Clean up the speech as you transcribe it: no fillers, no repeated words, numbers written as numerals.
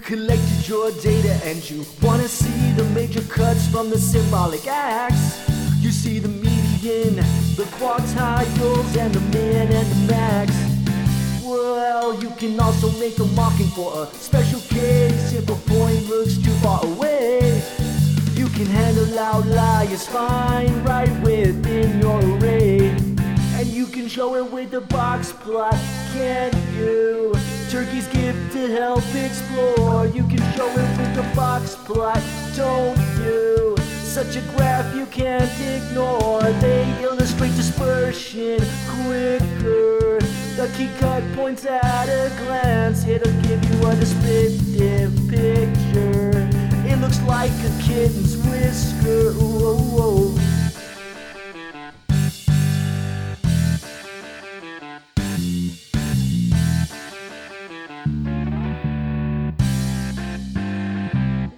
collected your data and you wanna see the major cuts from the symbolic acts. You see the median, the quartiles, and the min and the max. Well, you can also make a marking for a special case if a point looks too far away. You can handle outliers fine right within your array. And you can show it with a box plot, can't you? Turkey's gift to help explore. You can show it with a box plot, don't you? Such a graph you can't ignore. They illustrate dispersion quicker. The key cut points at a glance. It'll give you a descriptive picture. It looks like a kitten's whisker. Ooh,